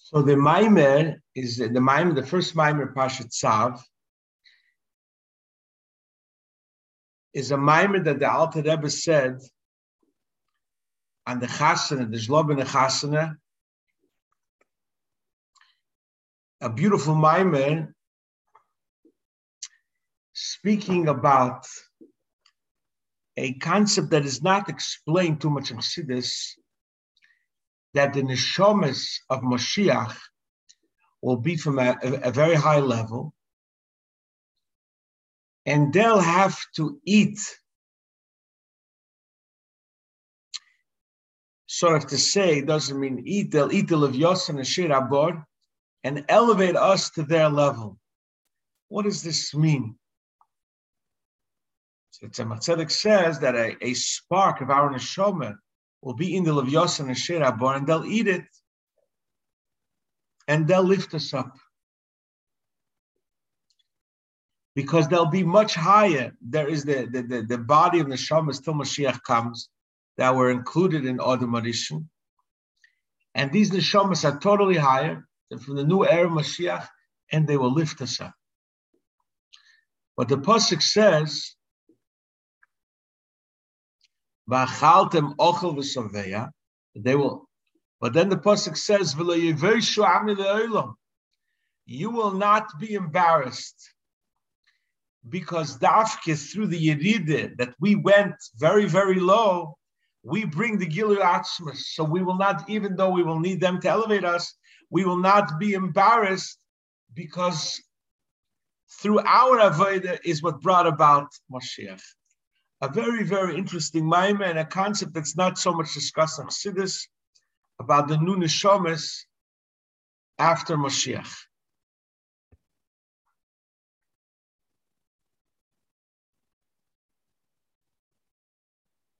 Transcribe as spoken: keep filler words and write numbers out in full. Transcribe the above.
So the Maimer is the Maimer, the first Maimer Pashat Tzav is a Maimer that the Alter Rebbe said on the Chasana, the Zlobin Chasana, a beautiful Maimer speaking about a concept that is not explained too much in Chassidus, that the neshamas of Mashiach will be from a, a, a very high level, and they'll have to eat, sort of to say, doesn't mean eat, they'll eat the Levyos and the Shir Abor and elevate us to their level. What does this mean? So Tzemach Tzedek says that a, a spark of our neshama will be in the Levyos and the Shir Abor, and they'll eat it, and they'll lift us up. Because they'll be much higher. There is the, the, the, the body of Neshama till Mashiach comes that were included in Adam Arishan. And these Neshamas are totally higher than from the new era of Mashiach, and they will lift us up. But the Pasuk says, V'achaltem ochel v'soveya, they will, but then the Pasuk says, V'lo yivoshu ami le'olam, you will not be embarrassed. Because dafke through the Yeride that we went very, very low, we bring the Gilui Atzmus. So we will not, even though we will need them to elevate us, we will not be embarrassed, because through our Avodah is what brought about Mashiach. A very, very interesting Maimah, and a concept that's not so much discussed in Chassidus about the new Neshamas after Mashiach.